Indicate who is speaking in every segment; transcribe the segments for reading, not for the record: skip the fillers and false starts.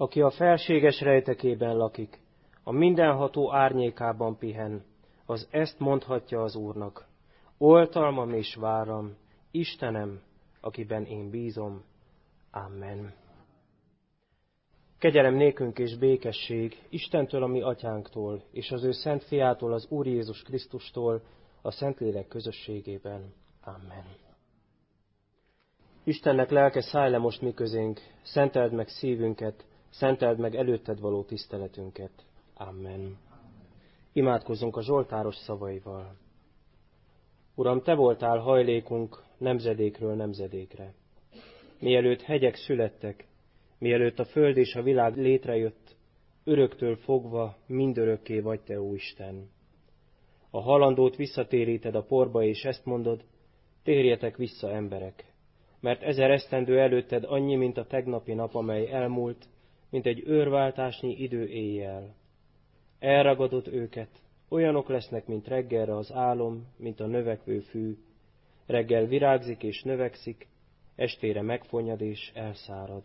Speaker 1: Aki a felséges rejtekében lakik, a mindenható árnyékában pihen, az ezt mondhatja az Úrnak: oltalmam és váram, Istenem, akiben én bízom. Amen. Kegyelem nékünk és békesség Istentől, a mi atyánktól, és az ő szent fiától, az Úr Jézus Krisztustól, a Szentlélek közösségében. Amen. Istennek lelke, szállj le most mi közénk, szenteld meg szívünket, szenteld meg előtted való tiszteletünket. Amen. Imádkozzunk a zsoltáros szavaival. Uram, te voltál hajlékunk nemzedékről nemzedékre. Mielőtt hegyek születtek, mielőtt a föld és a világ létrejött, öröktől fogva mindörökké vagy te, ó Isten. A halandót visszatéríted a porba, és ezt mondod: térjetek vissza, emberek, mert 1000 esztendő előtted annyi, mint a tegnapi nap, amely elmúlt, mint egy őrváltásnyi idő éjjel. Elragadod őket, olyanok lesznek, mint reggelre az álom, mint a növekvő fű. Reggel virágzik és növekszik, estére megfonnyad és elszárad.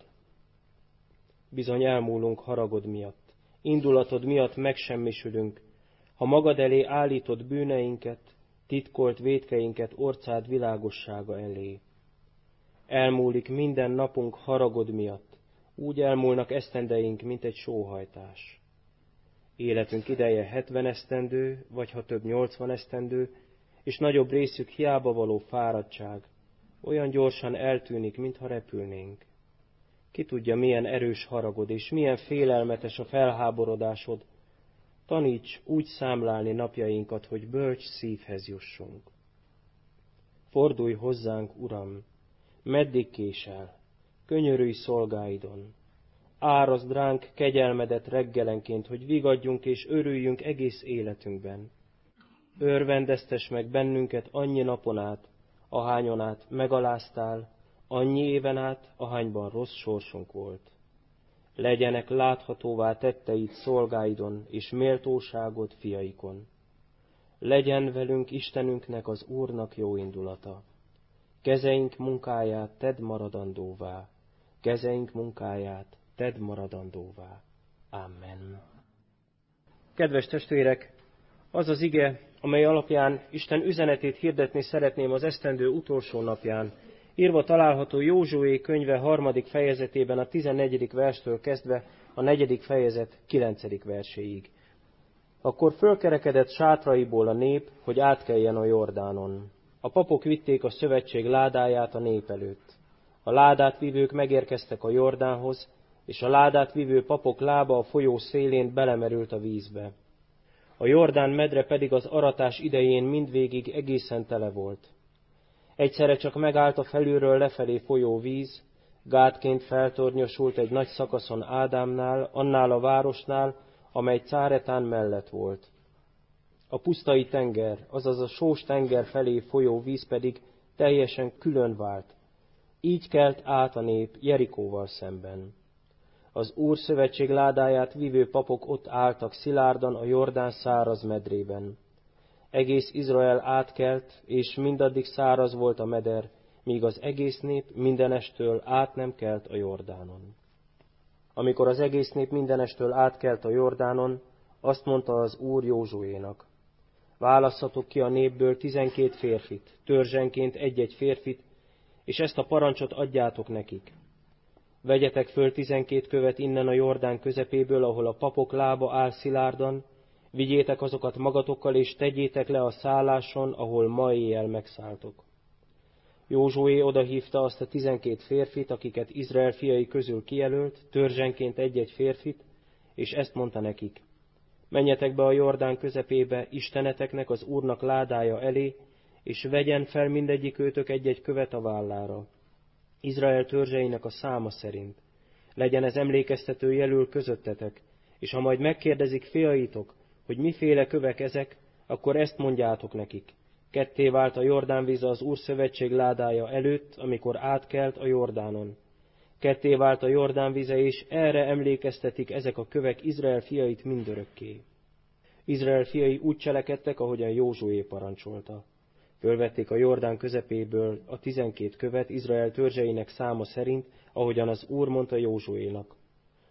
Speaker 1: Bizony elmúlunk haragod miatt, indulatod miatt megsemmisülünk, ha magad elé állítod bűneinket, titkolt vétkeinket orcád világossága elé. Elmúlik minden napunk haragod miatt, úgy elmúlnak esztendeink, mint egy sóhajtás. Életünk ideje 70 esztendő, vagy ha több 80 esztendő, és nagyobb részük hiába való fáradtság, olyan gyorsan eltűnik, mintha repülnénk. Ki tudja, milyen erős haragod, és milyen félelmetes a felháborodásod. Taníts úgy számlálni napjainkat, hogy bölcs szívhez jussunk. Fordulj hozzánk, Uram, meddig késel, könyörülj szolgáidon. Árazd ránk kegyelmedet reggelenként, hogy vigadjunk és örüljünk egész életünkben. Örvendeztess meg bennünket annyi napon át, ahányon át megaláztál, annyi éven át, ahányban rossz sorsunk volt. Legyenek láthatóvá tetteid szolgáidon és méltóságod fiaikon. Legyen velünk Istenünknek, az Úrnak jó indulata. Kezeink munkáját tedd maradandóvá, kezeink munkáját tedd maradandóvá. Amen. Kedves testvérek, az az ige, amely alapján Isten üzenetét hirdetni szeretném az esztendő utolsó napján, írva található Józsué könyve 3. fejezetében a 14. verstől kezdve a 4. fejezet 9. verséig. Akkor fölkerekedett sátraiból a nép, hogy átkeljen a Jordánon. A papok vitték a szövetség ládáját a nép előtt. A ládát vivők megérkeztek a Jordánhoz, és a ládát vivő papok lába a folyó szélén belemerült a vízbe. A Jordán medre pedig az aratás idején mindvégig egészen tele volt. Egyszerre csak megállt a felülről lefelé folyó víz, gátként feltornyosult egy nagy szakaszon Ádámnál, annál a városnál, amely Cáretán mellett volt. A pusztai tenger, azaz a sós tenger felé folyó víz pedig teljesen külön vált. Így kelt át a nép Jerikóval szemben. Az Úr szövetség ládáját vívő papok ott álltak szilárdan a Jordán száraz medrében. Egész Izrael átkelt, és mindaddig száraz volt a meder, míg az egész nép mindenestől át nem kelt a Jordánon. Amikor az egész nép mindenestől átkelt a Jordánon, azt mondta az Úr Józsuénak: válasszatok ki a népből 12 férfit, törzsenként egy-egy férfit, és ezt a parancsot adjátok nekik. Vegyetek föl 12 követ innen a Jordán közepéből, ahol a papok lába áll szilárdan, vigyétek azokat magatokkal, és tegyétek le a szálláson, ahol ma éjjel megszálltok. Józsué odahívta azt a 12 férfit, akiket Izrael fiai közül kijelölt, törzsenként egy-egy férfit, és ezt mondta nekik: menjetek be a Jordán közepébe, Isteneteknek, az Úrnak ládája elé, és vegyen fel mindegyik őtök egy-egy követ a vállára, Izrael törzseinek a száma szerint. Legyen ez emlékeztető jelül közöttetek, és ha majd megkérdezik fiaitok, hogy miféle kövek ezek, akkor ezt mondjátok nekik: ketté vált a Jordán víze az Úr szövetség ládája előtt, amikor átkelt a Jordánon. Ketté vált a Jordán víze, és erre emlékeztetik ezek a kövek Izrael fiait mindörökké. Izrael fiai úgy cselekedtek, ahogyan Józsué parancsolta. Fölvették a Jordán közepéből a 12 követ Izrael törzseinek száma szerint, ahogyan az Úr mondta Józsuénak.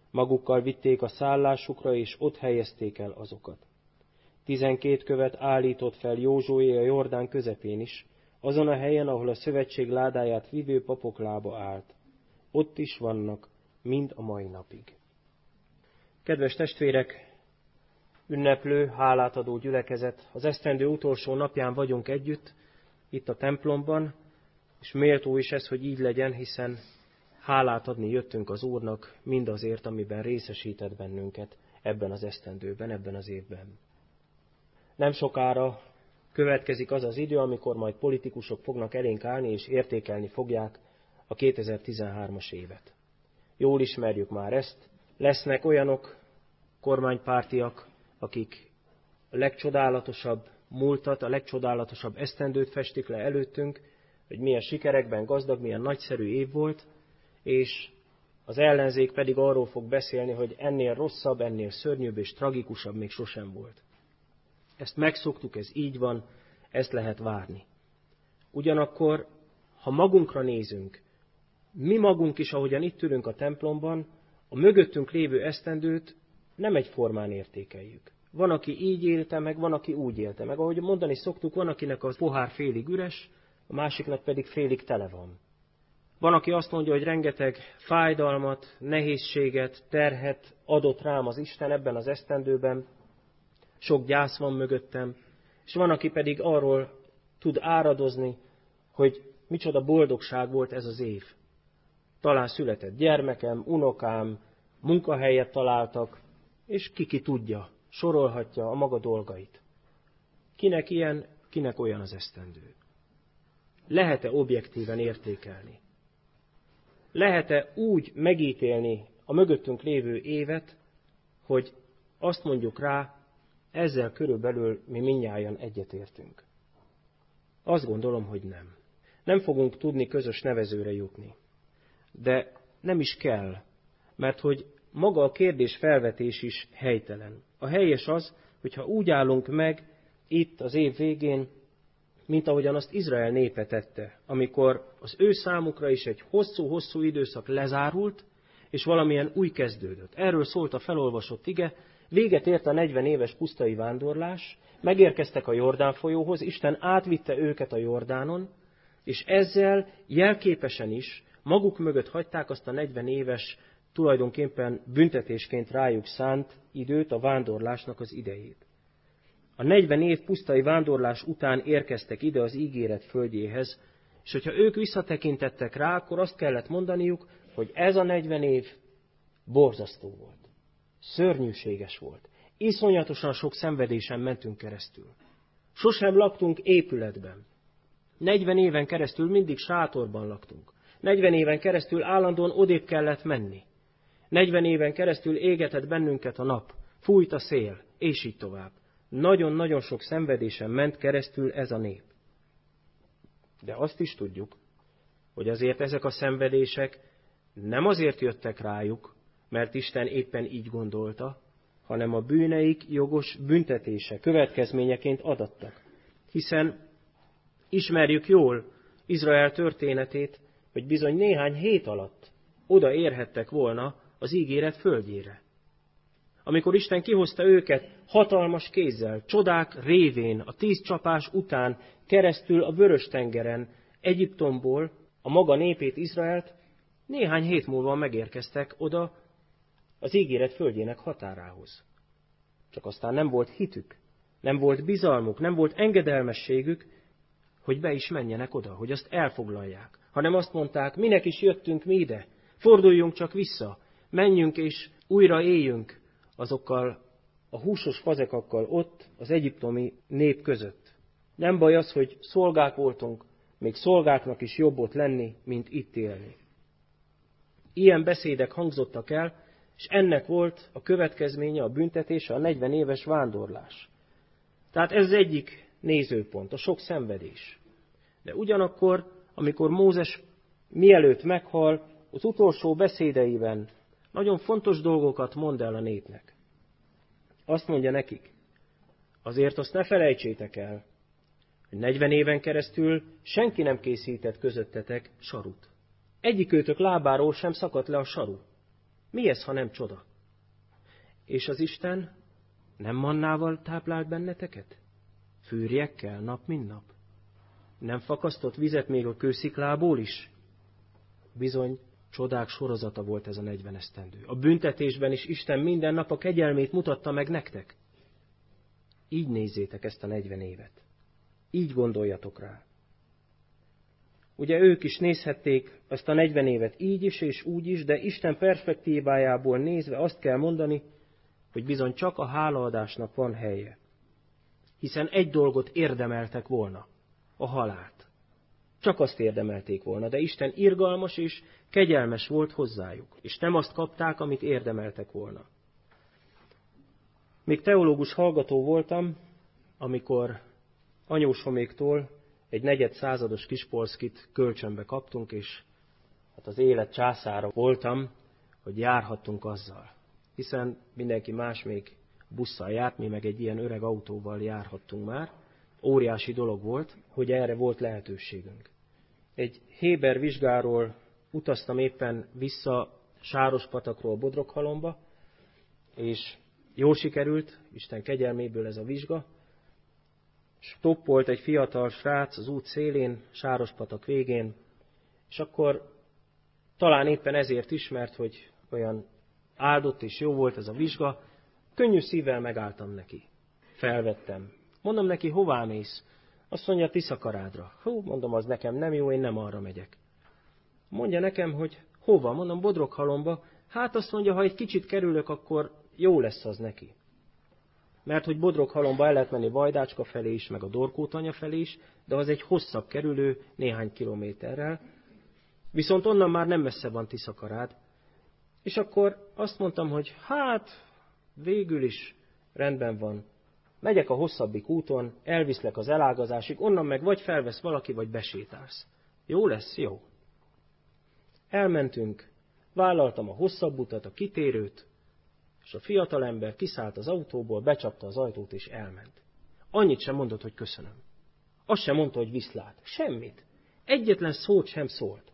Speaker 1: Magukkal vitték a szállásukra, és ott helyezték el azokat. 12 követ állított fel Józsué a Jordán közepén is, azon a helyen, ahol a szövetség ládáját vivő papok lába állt. Ott is vannak, mind a mai napig. Kedves testvérek, ünneplő, hálát adó gyülekezet, az esztendő utolsó napján vagyunk együtt, itt a templomban, és méltó is ez, hogy így legyen, hiszen hálát adni jöttünk az Úrnak mindazért, amiben részesített bennünket ebben az esztendőben, ebben az évben. Nem sokára következik az az idő, amikor majd politikusok fognak elénk állni és értékelni fogják a 2013-as évet. Jól ismerjük már ezt, lesznek olyanok kormánypártiak, akik a legcsodálatosabb múltat, a legcsodálatosabb esztendőt festik le előttünk, hogy milyen sikerekben gazdag, milyen nagyszerű év volt, és az ellenzék pedig arról fog beszélni, hogy ennél rosszabb, ennél szörnyűbb és tragikusabb még sosem volt. Ezt megszoktuk, ez így van, ezt lehet várni. Ugyanakkor, ha magunkra nézünk, mi magunk is, ahogyan itt ülünk a templomban, a mögöttünk lévő esztendőt nem egyformán értékeljük. Van, aki így élte meg, van, aki úgy élte meg. Ahogy mondani szoktuk, van, akinek a pohár félig üres, a másiknak pedig félig tele van. Van, aki azt mondja, hogy rengeteg fájdalmat, nehézséget, terhet adott rám az Isten ebben az esztendőben, sok gyász van mögöttem, és van, aki pedig arról tud áradozni, hogy micsoda boldogság volt ez az év. Talán született gyermekem, unokám, munkahelyet találtak, és ki tudja, sorolhatja a maga dolgait. Kinek ilyen, kinek olyan az esztendő? Lehet-e objektíven értékelni? Lehet-e úgy megítélni a mögöttünk lévő évet, hogy azt mondjuk rá, ezzel körülbelül mi mindnyájan egyetértünk? Azt gondolom, hogy nem. Nem fogunk tudni közös nevezőre jutni. De nem is kell, mert hogy maga a kérdés felvetés is helytelen. A helyes az, hogyha úgy állunk meg itt az év végén, mint ahogyan azt Izrael népe tette, amikor az ő számukra is egy hosszú-hosszú időszak lezárult, és valamilyen új kezdődött. Erről szólt a felolvasott ige, véget ért a 40 éves pusztai vándorlás, megérkeztek a Jordán folyóhoz, Isten átvitte őket a Jordánon, és ezzel jelképesen is maguk mögött hagyták azt a 40 éves, tulajdonképpen büntetésként rájuk szánt időt, a vándorlásnak az idejét. A 40 év pusztai vándorlás után érkeztek ide az ígéret földjéhez, és hogyha ők visszatekintettek rá, akkor azt kellett mondaniuk, hogy ez a 40 év borzasztó volt. Szörnyűséges volt. Iszonyatosan sok szenvedésen mentünk keresztül. Sosem laktunk épületben. 40 éven keresztül mindig sátorban laktunk. 40 éven keresztül állandóan odébb kellett menni. 40 éven keresztül égetett bennünket a nap, fújt a szél, és így tovább. Nagyon-nagyon sok szenvedésen ment keresztül ez a nép. De azt is tudjuk, hogy azért ezek a szenvedések nem azért jöttek rájuk, mert Isten éppen így gondolta, hanem a bűneik jogos büntetése következményeként adattak. Hiszen ismerjük jól Izrael történetét, hogy bizony néhány hét alatt oda érhettek volna az ígéret földjére. Amikor Isten kihozta őket hatalmas kézzel, csodák révén, a 10 csapás után keresztül a Vörös-tengeren, Egyiptomból a maga népét, Izraelt, néhány hét múlva megérkeztek oda az ígéret földjének határához. Csak aztán nem volt hitük, nem volt bizalmuk, nem volt engedelmességük, hogy be is menjenek oda, hogy azt elfoglalják. Hanem azt mondták, minek is jöttünk mi ide, forduljunk csak vissza, menjünk és újra éljünk azokkal a húsos fazekakkal ott az egyiptomi nép között. Nem baj az, hogy szolgák voltunk, még szolgáknak is jobb ott lenni, mint itt élni. Ilyen beszédek hangzottak el, és ennek volt a következménye, a büntetése, a 40 éves vándorlás. Tehát ez az egyik nézőpont, a sok szenvedés. De ugyanakkor, amikor Mózes mielőtt meghal, az utolsó beszédeiben nagyon fontos dolgokat mond el a népnek. Azt mondja nekik, azért azt ne felejtsétek el, hogy 40 éven keresztül senki nem készített közöttetek sarut. Egyikőtök lábáról sem szakadt le a saru. Mi ez, ha nem csoda? És az Isten nem mannával táplált benneteket? Fűrjekkel nap mint nap? Nem fakasztott vizet még a kősziklából is? Bizony, csodák sorozata volt ez a 40 esztendő. A büntetésben is Isten minden nap a kegyelmét mutatta meg nektek. Így nézzétek ezt a 40 évet. Így gondoljatok rá. Ugye ők is nézhették ezt a 40 évet így is és úgy is, de Isten perspektívájából nézve azt kell mondani, hogy bizony csak a hálaadásnak van helye. Hiszen egy dolgot érdemeltek volna, a halált. Csak azt érdemelték volna, de Isten irgalmas és kegyelmes volt hozzájuk, és nem azt kapták, amit érdemeltek volna. Még teológus hallgató voltam, amikor anyósoméktól egy negyedszázados kispolszkit kölcsönbe kaptunk, és hát az élet császára voltam, hogy járhattunk azzal. Hiszen mindenki más még busszal járt, mi meg egy ilyen öreg autóval járhattunk már. Óriási dolog volt, hogy erre volt lehetőségünk. Egy Héber vizsgáról utaztam éppen vissza Sárospatakról Bodroghalomba, és jól sikerült, Isten kegyelméből ez a vizsga. Stoppolt egy fiatal srác az út szélén, Sárospatak végén, és akkor talán éppen ezért ismert, hogy olyan áldott és jó volt ez a vizsga, könnyű szívvel megálltam neki. Felvettem. Mondom neki, hová mész? Azt mondja, Tiszakarádra. Mondom, az nekem nem jó, én nem arra megyek. Mondja nekem, hogy hova? Mondom, Bodroghalomba. Hát azt mondja, ha egy kicsit kerülök, akkor jó lesz az neki. Mert hogy Bodroghalomba el lehet menni Vajdácska felé is, meg a Dorkótanya felé is, de az egy hosszabb kerülő, néhány kilométerrel. Viszont onnan már nem messze van Tiszakarád. És akkor azt mondtam, hogy hát végül is rendben van. Megyek a hosszabbik úton, elviszlek az elágazásig, onnan meg vagy felvesz valaki, vagy besétálsz. Jó lesz? Jó. Elmentünk, vállaltam a hosszabb utat, a kitérőt, és a fiatalember kiszállt az autóból, becsapta az ajtót, és elment. Annyit sem mondott, hogy köszönöm. Azt sem mondta, hogy viszlát. Semmit. Egyetlen szót sem szólt.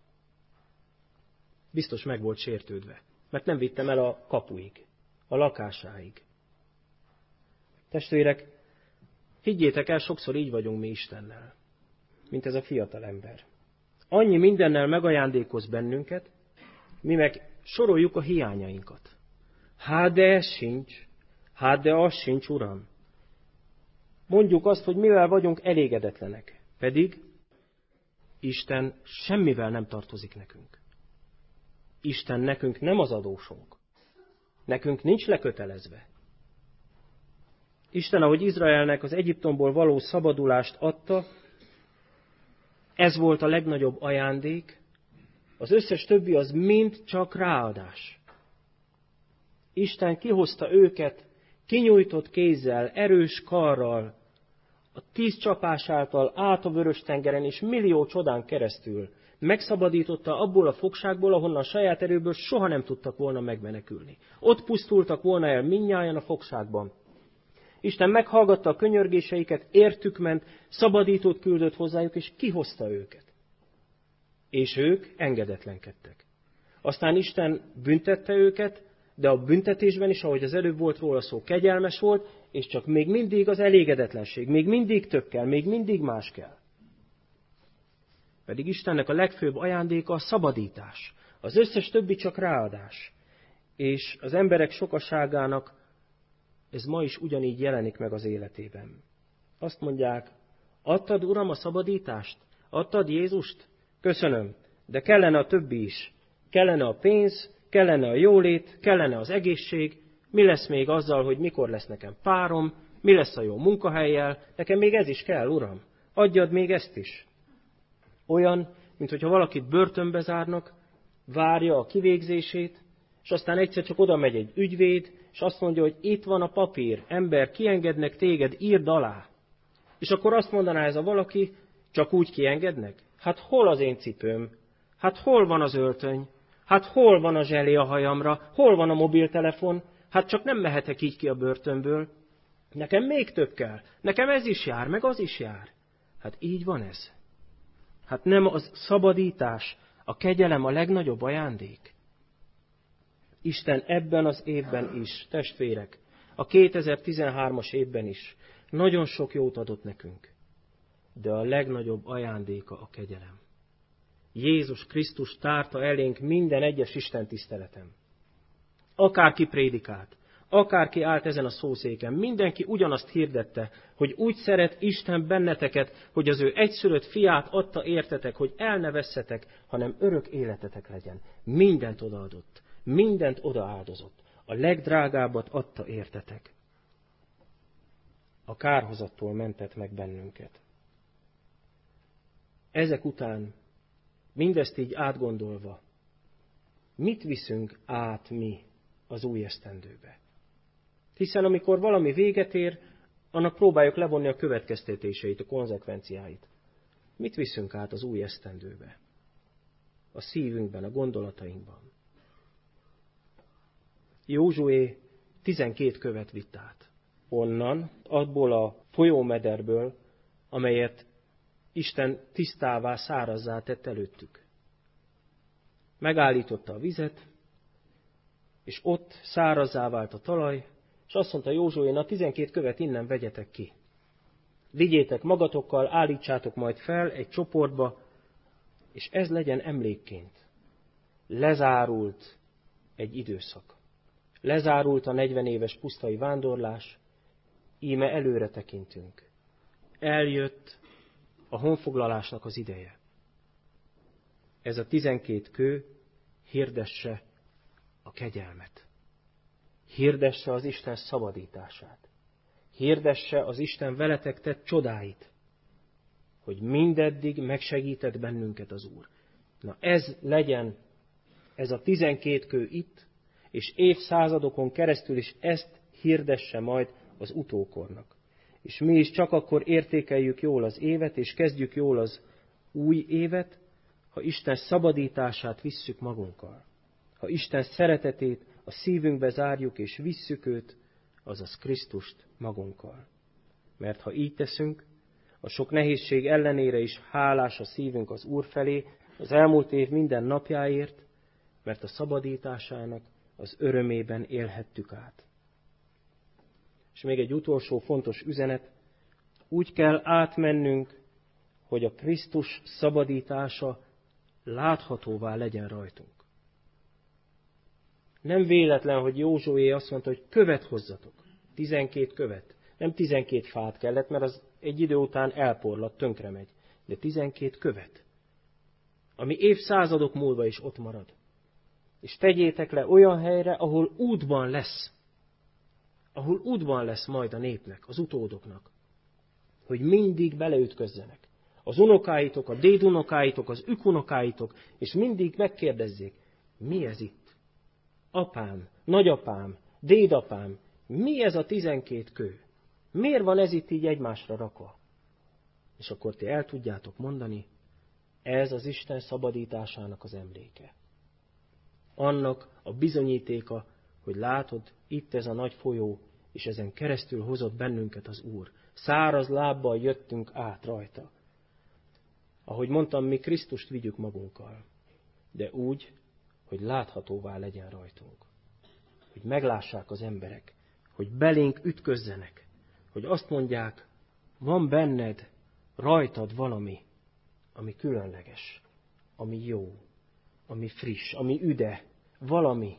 Speaker 1: Biztos meg volt sértődve, mert nem vittem el a kapuig, a lakásáig. Testvérek, higgyétek el, sokszor így vagyunk mi Istennel, mint ez a fiatal ember. Annyi mindennel megajándékoz bennünket, mi meg soroljuk a hiányainkat. Hát de ez sincs, hát de az sincs, Uram. Mondjuk azt, hogy mivel vagyunk elégedetlenek, pedig Isten semmivel nem tartozik nekünk. Isten nekünk nem az adósunk. Nekünk nincs lekötelezve. Isten, ahogy Izraelnek az Egyiptomból való szabadulást adta, ez volt a legnagyobb ajándék, az összes többi az mind csak ráadás. Isten kihozta őket kinyújtott kézzel, erős karral, a 10 csapás által át a Vörös-tengeren és millió csodán keresztül megszabadította abból a fogságból, ahonnan saját erőből soha nem tudtak volna megmenekülni. Ott pusztultak volna el mindnyájan a fogságban. Isten meghallgatta a könyörgéseiket, értük ment, szabadítót küldött hozzájuk, és kihozta őket. És ők engedetlenkedtek. Aztán Isten büntette őket, de a büntetésben is, ahogy az előbb volt róla szó, kegyelmes volt, és csak még mindig az elégedetlenség, még mindig több kell, még mindig más kell. Pedig Istennek a legfőbb ajándéka a szabadítás. Az összes többi csak ráadás. És az emberek sokaságának ez ma is ugyanígy jelenik meg az életében. Azt mondják, adtad, Uram, a szabadítást? Adtad Jézust? Köszönöm, de kellene a többi is. Kellene a pénz, kellene a jólét, kellene az egészség. Mi lesz még azzal, hogy mikor lesz nekem párom? Mi lesz a jó munkahelyjel? Nekem még ez is kell, Uram. Adjad még ezt is. Olyan, mintha valakit börtönbe zárnak, várja a kivégzését, és aztán egyszer csak oda megy egy ügyvéd, és azt mondja, hogy itt van a papír, ember, kiengednek téged, írd alá. És akkor azt mondaná ez a valaki, csak úgy kiengednek? Hát hol az én cipőm? Hát hol van az öltöny? Hát hol van a zselé a hajamra? Hol van a mobiltelefon? Hát csak nem mehetek így ki a börtönből. Nekem még több kell. Nekem ez is jár, meg az is jár. Hát így van ez. Hát nem az szabadítás, a kegyelem a legnagyobb ajándék. Isten ebben az évben is, testvérek, a 2013-as évben is nagyon sok jót adott nekünk, de a legnagyobb ajándéka a kegyelem. Jézus Krisztus tárta elénk minden egyes Isten tiszteletem. Akárki prédikált, akárki állt ezen a szószéken, mindenki ugyanazt hirdette, hogy úgy szeret Isten benneteket, hogy az ő egyszülött fiát adta értetek, hogy el ne vesszetek, hanem örök életetek legyen. Mindent odaadott, mindent odaáldozott, a legdrágábbat adta értetek. A kárhozattól mentett meg bennünket. Ezek után, mindezt így átgondolva, mit viszünk át mi az új esztendőbe? Hiszen amikor valami véget ér, annak próbáljuk levonni a következtetéseit, a konzekvenciáit. Mit viszünk át az új esztendőbe? A szívünkben, a gondolatainkban. Józsué 12 követ vitt át. Onnan, abból a folyómederből, amelyet Isten tisztává, szárazzá tett előttük. Megállította a vizet, és ott szárazzá vált a talaj, és azt mondta Józsuén, a 12 követ innen vegyetek ki. Vigyétek magatokkal, állítsátok majd fel egy csoportba, és ez legyen emlékként. Lezárult egy időszak. Lezárult a 40 éves pusztai vándorlás, íme előre tekintünk. Eljött a honfoglalásnak az ideje. Ez a 12 kő hirdesse a kegyelmet. Hirdesse az Isten szabadítását. Hirdesse az Isten veletek tett csodáit, hogy mindeddig megsegített bennünket az Úr. Na ez legyen, ez a 12 kő itt, és évszázadokon keresztül is ezt hirdesse majd az utókornak. És mi is csak akkor értékeljük jól az évet, és kezdjük jól az új évet, ha Isten szabadítását visszük magunkkal. Ha Isten szeretetét a szívünkbe zárjuk, és visszük őt, azaz Krisztust magunkkal. Mert ha így teszünk, a sok nehézség ellenére is hálás a szívünk az Úr felé, az elmúlt év minden napjáért, mert a szabadításának az örömében élhettük át. És még egy utolsó fontos üzenet, úgy kell átmennünk, hogy a Krisztus szabadítása láthatóvá legyen rajtunk. Nem véletlen, hogy Józsué azt mondta, hogy követ hozzatok. 12 követ. Nem 12 fát kellett, mert az egy idő után elporlad, tönkre megy. De 12 követ, ami évszázadok múlva is ott marad. És tegyétek le olyan helyre, ahol útban lesz. Ahol útban lesz majd a népnek, az utódoknak. Hogy mindig beleütközzenek. Az unokáitok, a dédunokáitok, az ükunokáitok, és mindig megkérdezzék, mi ez itt? Apám, nagyapám, dédapám, mi ez a 12 kő? Miért van ez itt így egymásra rakva? És akkor ti el tudjátok mondani, ez az Isten szabadításának az emléke. Annak a bizonyítéka, hogy látod, itt ez a nagy folyó, és ezen keresztül hozott bennünket az Úr. Száraz lábbal jöttünk át rajta. Ahogy mondtam, mi Krisztust vigyük magunkkal, de úgy, hogy láthatóvá legyen rajtunk. Hogy meglássák az emberek, hogy belénk ütközzenek, hogy azt mondják, van benned, rajtad valami, ami különleges, ami jó, ami friss, ami üde, valami.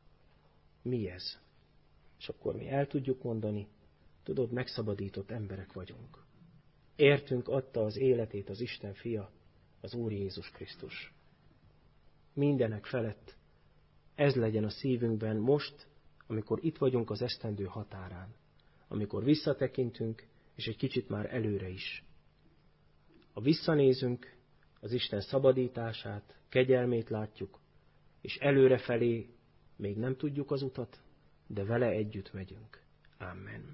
Speaker 1: Mi ez? És akkor mi el tudjuk mondani, tudod, megszabadított emberek vagyunk. Értünk adta az életét az Isten fia, az Úr Jézus Krisztus. Mindenek felett ez legyen a szívünkben most, amikor itt vagyunk az esztendő határán, amikor visszatekintünk, és egy kicsit már előre is. Ha visszanézünk, az Isten szabadítását, kegyelmét látjuk, és előrefelé még nem tudjuk az utat, de vele együtt megyünk. Amen.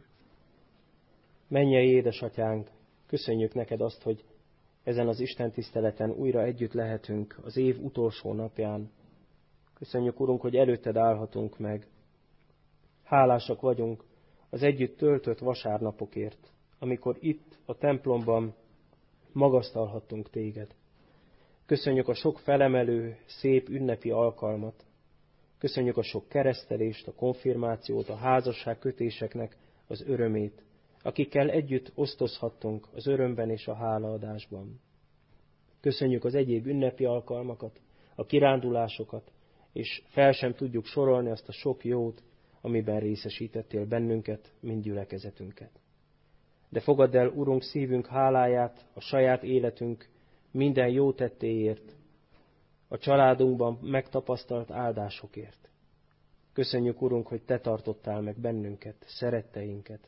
Speaker 1: Mennyei édesatyánk, köszönjük neked azt, hogy ezen az Isten tiszteleten újra együtt lehetünk az év utolsó napján. Köszönjük, Urunk, hogy előtted állhatunk meg. Hálásak vagyunk az együtt töltött vasárnapokért, amikor itt a templomban magasztalhattunk téged. Köszönjük a sok felemelő, szép ünnepi alkalmat. Köszönjük a sok keresztelést, a konfirmációt, a házasságkötéseknek az örömét, akikkel együtt osztozhattunk az örömben és a hálaadásban. Köszönjük az egyéb ünnepi alkalmakat, a kirándulásokat, és fel sem tudjuk sorolni azt a sok jót, amiben részesítettél bennünket, mind gyülekezetünket. De fogadd el, Urunk, szívünk háláját a saját életünk minden jó tettéért, a családunkban megtapasztalt áldásokért. Köszönjük, Urunk, hogy Te tartottál meg bennünket, szeretteinket.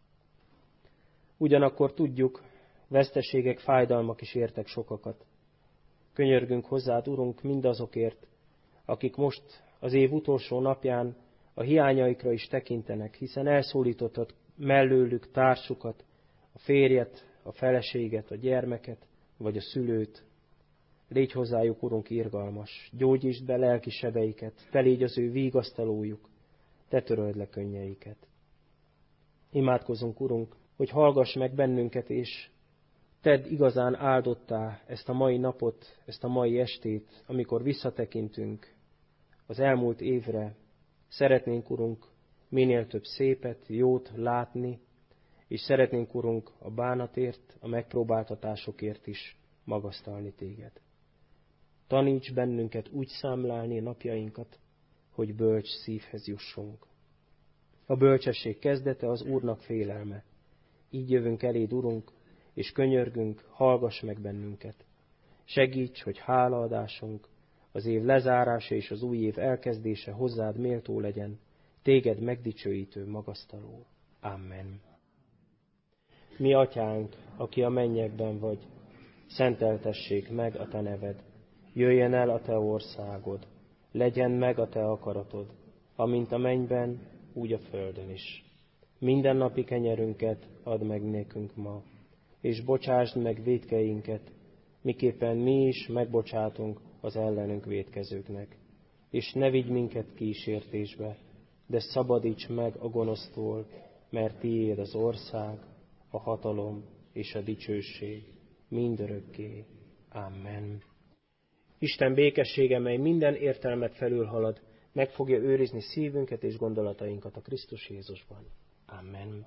Speaker 1: Ugyanakkor tudjuk, veszteségek, fájdalmak is értek sokakat. Könyörgünk hozzád, Urunk, mindazokért, akik most az év utolsó napján a hiányaikra is tekintenek, hiszen elszólítottad mellőlük társukat, a férjet, a feleséget, a gyermeket, vagy a szülőt. Légy hozzájuk, Urunk, irgalmas, gyógyítsd be lelki sebeiket, te légy az ő vigasztalójuk, te töröld le könnyeiket. Imádkozunk, Urunk, hogy hallgass meg bennünket, és tedd igazán áldottá ezt a mai napot, ezt a mai estét, amikor visszatekintünk az elmúlt évre. Szeretnénk, Urunk, minél több szépet, jót látni, és szeretnénk, Urunk, a bánatért, a megpróbáltatásokért is magasztalni téged. Taníts bennünket úgy számlálni napjainkat, hogy bölcs szívhez jussunk. A bölcsesség kezdete az Úrnak félelme. Így jövünk eléd, Urunk, és könyörgünk, hallgass meg bennünket. Segíts, hogy hálaadásunk, az év lezárása és az új év elkezdése hozzád méltó legyen, téged megdicsőítő magasztaló. Amen. Mi atyánk, aki a mennyekben vagy, szenteltessék meg a te neved. Jöjjen el a te országod, legyen meg a te akaratod, amint a mennyben, úgy a földön is. Mindennapi kenyerünket add meg nékünk ma, és bocsásd meg vétkeinket, miképpen mi is megbocsátunk az ellenünk vétkezőknek. És ne vigy minket kísértésbe, de szabadíts meg a gonosztól, mert tiéd az ország, a hatalom és a dicsőség mindörökké. Amen. Isten békessége, mely minden értelmet felülhalad, meg fogja őrizni szívünket és gondolatainkat a Krisztus Jézusban. Amen.